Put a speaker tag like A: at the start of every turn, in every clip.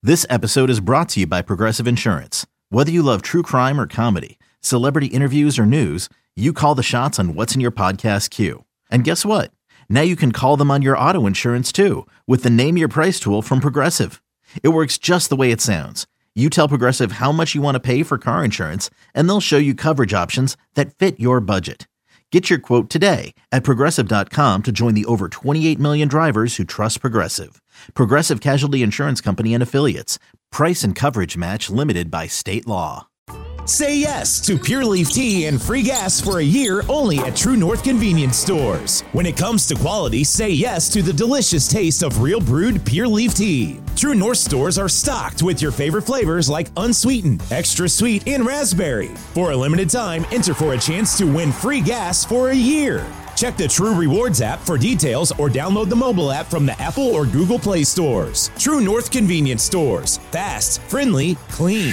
A: This episode is brought to you by Progressive Insurance. Whether you love true crime or comedy, celebrity interviews or news, you call the shots on what's in your podcast queue. And guess what? Now you can call them on your auto insurance too with the Name Your Price tool from Progressive. It works just the way it sounds. You tell Progressive how much you want to pay for car insurance, and they'll show you coverage options that fit your budget. Get your quote today at Progressive.com to join the over 28 million drivers who trust Progressive. Progressive Casualty Insurance Company and Affiliates. Price and coverage match limited by state law.
B: Say yes to Pure Leaf Tea and free gas for a year only at True North Convenience Stores. When it comes to quality, say yes to the delicious taste of real brewed Pure Leaf Tea. True North stores are stocked with your favorite flavors like unsweetened, extra sweet, and raspberry. For a limited time, enter for a chance to win free gas for a year. Check the True Rewards app for details or download the mobile app from the Apple or Google Play stores. True North Convenience Stores. Fast, friendly, clean.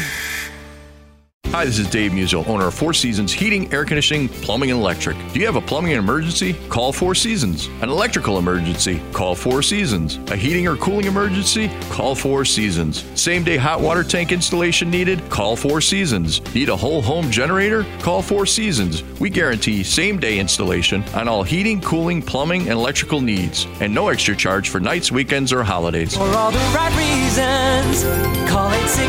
C: Hi, this is Dave Musial, owner of Four Seasons Heating, Air Conditioning, Plumbing, and Electric. Do you have a plumbing emergency? Call Four Seasons. An electrical emergency? Call Four Seasons. A heating or cooling emergency? Call Four Seasons. Same-day hot water tank installation needed? Call Four Seasons. Need a whole home generator? Call Four Seasons. We guarantee same-day installation on all heating, cooling, plumbing, and electrical needs. And no extra charge for nights, weekends, or holidays.
D: For all the right reasons, call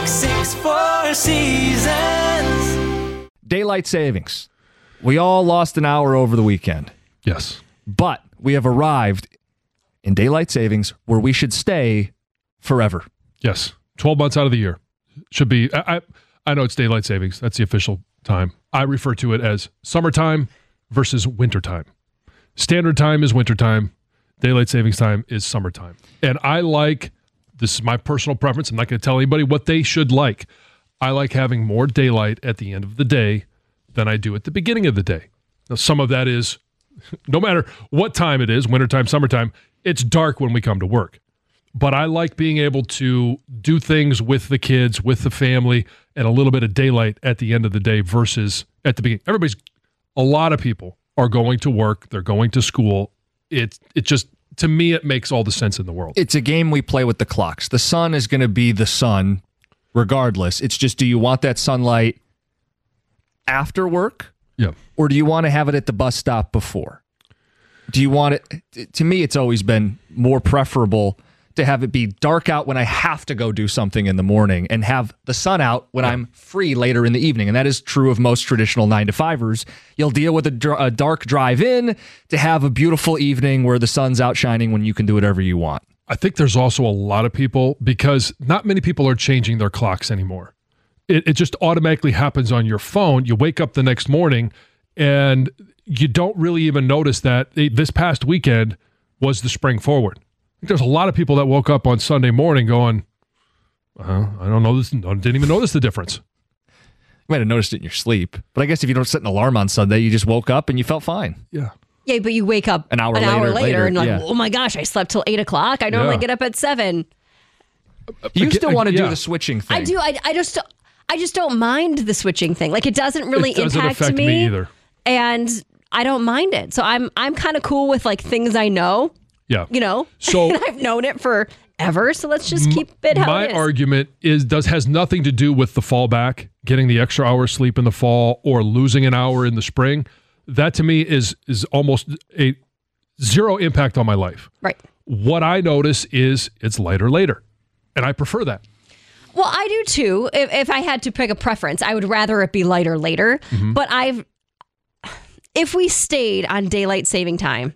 D: 866-4 Seasons.
E: Daylight savings. We all lost an hour over the weekend.
F: Yes.
E: But we have arrived in daylight savings where we should stay forever.
F: Yes. 12 months out of the year. Should be. I know it's daylight savings. That's the official time. I refer to it as summertime versus wintertime. Standard time is wintertime. Daylight savings time is summertime. And I like, this is my personal preference. I'm not going to tell anybody what they should like. I like having more daylight at the end of the day than I do at the beginning of the day. Now, some of that is, no matter what time it is, wintertime, summertime, it's dark when we come to work. But I like being able to do things with the kids, with the family, and a little bit of daylight at the end of the day versus at the beginning. A lot of people are going to work, they're going to school. It just, to me, it makes all the sense in the world.
E: It's a game we play with the clocks. The sun is going to be the sun regardless. It's just, do you want that sunlight after work?
F: Yeah.
E: Or do you want to have it at the bus stop before? Do you want it? To me, it's always been more preferable to have it be dark out when I have to go do something in the morning and have the sun out when I'm free later in the evening. And that is true of most traditional 9-to-5ers. You'll deal with a dark drive in to have a beautiful evening where the sun's out shining when you can do whatever you want.
F: I think there's also a lot of people, because not many people are changing their clocks anymore. It just automatically happens on your phone. You wake up the next morning and you don't really even notice that this past weekend was the spring forward. I think there's a lot of people that woke up on Sunday morning going, I don't know this, didn't even notice the difference.
E: You might have noticed it in your sleep, but I guess if you don't set an alarm on Sunday, you just woke up and you felt fine.
F: Yeah.
G: Yeah, but you wake up
E: an hour
G: later and like,
E: yeah.
G: Oh my gosh, I slept till 8 o'clock. I normally get up at 7.
E: You still want to do the switching thing.
G: I do. I just don't mind the switching thing. Like, it doesn't really impact
F: affect me either.
G: And I don't mind it. So I'm kind of cool with like things I know.
F: Yeah.
G: You know.
F: So
G: and I've known it forever. So let's just keep it how it is.
F: My argument has nothing to do with the fallback, getting the extra hour sleep in the fall or losing an hour in the spring. That to me is almost a zero impact on my life.
G: Right.
F: What I notice is it's lighter later. And I prefer that.
G: Well, I do too. If I had to pick a preference, I would rather it be lighter later. Mm-hmm. But if we stayed on daylight saving time,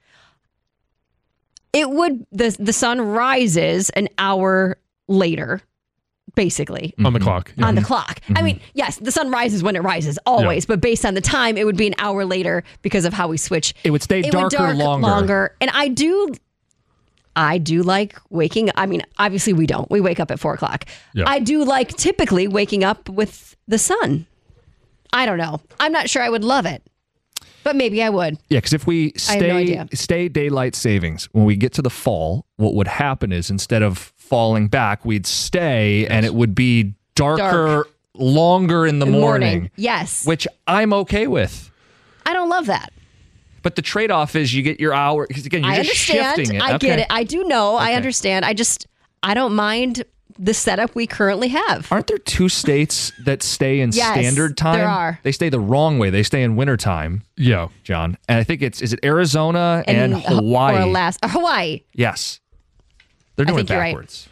G: it would, the sun rises an hour later, basically.
F: On the clock.
G: Yeah. On the clock. Mm-hmm. I mean, yes, the sun rises when it rises, always. Yeah. But based on the time, it would be an hour later because of how we switch.
E: It would stay darker longer.
G: And I do like waking up. I mean, obviously we don't. We wake up at 4 o'clock. Yeah. I do like typically waking up with the sun. I don't know. I'm not sure I would love it. But maybe I would.
E: Yeah, because if we stay daylight savings, when we get to the fall, what would happen is instead of falling back, we'd stay and it would be darker longer in the morning.
G: Yes.
E: Which I'm okay with.
G: I don't love that.
E: But the trade-off is you get your hour, because again, you're just shifting it.
G: I get it. I do know. Okay. I understand. I don't mind the setup we currently have.
E: Aren't there 2 states that stay in standard time?
G: There are.
E: They stay the wrong way. They stay in wintertime.
F: Yeah.
E: John. And I think is it Arizona and Hawaii?
G: Or Alaska. Hawaii.
E: Yes. They're doing it backwards.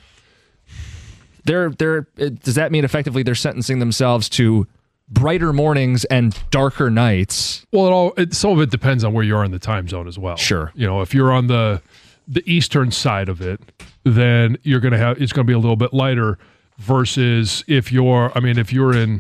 E: Right. Does that mean effectively they're sentencing themselves to brighter mornings and darker nights?
F: Well, some of it depends on where you are in the time zone as well.
E: Sure.
F: If you're on the eastern side of it, then it's going to be a little bit lighter versus if you're in,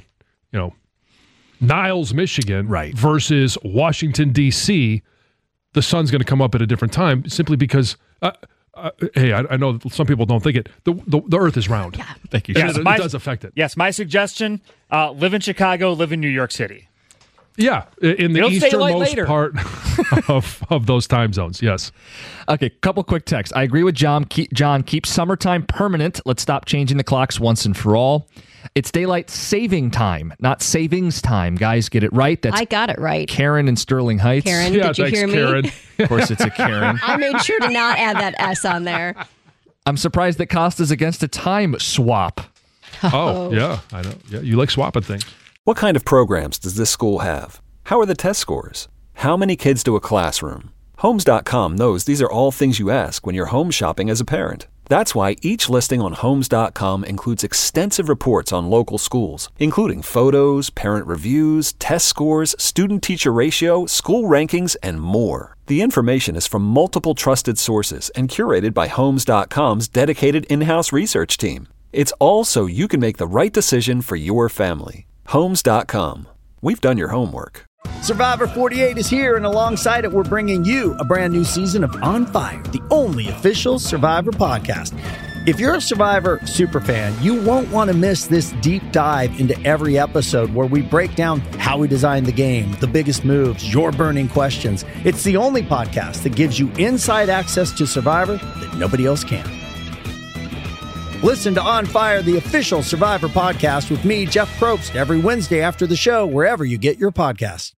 F: Niles, Michigan,
E: right,
F: versus Washington, D.C., the sun's going to come up at a different time simply because hey, I know some people don't think it. The Earth is round.
G: Yeah.
E: Thank you.
H: Yes,
F: it does affect it.
H: Yes, my suggestion, live in Chicago, live in New York City.
F: Yeah, in the easternmost part of those time zones, yes.
E: Okay, couple quick texts. I agree with John. Keep summertime permanent. Let's stop changing the clocks once and for all. It's daylight saving time, not savings time. Guys, get it right.
G: I got it right.
E: Karen in Sterling Heights.
G: Karen, did you hear me?
F: Karen.
E: Of course, it's a Karen.
G: I made sure to not add that S on there.
E: I'm surprised that Costa's against a time swap.
F: Oh, yeah, I know. Yeah, you like swapping things.
I: What kind of programs does this school have? How are the test scores? How many kids do a classroom? Homes.com knows these are all things you ask when you're home shopping as a parent. That's why each listing on Homes.com includes extensive reports on local schools, including photos, parent reviews, test scores, student-teacher ratio, school rankings, and more. The information is from multiple trusted sources and curated by Homes.com's dedicated in-house research team. It's all so you can make the right decision for your family. Homes.com. We've done your homework.
J: Survivor 48 is here, and alongside it, we're bringing you a brand new season of On Fire, the only official Survivor podcast. If you're a Survivor superfan, you won't want to miss this deep dive into every episode where we break down how we designed the game, the biggest moves, your burning questions. It's the only podcast that gives you inside access to Survivor that nobody else can. Listen to On Fire, the official Survivor podcast with me, Jeff Probst, every Wednesday after the show, wherever you get your podcasts.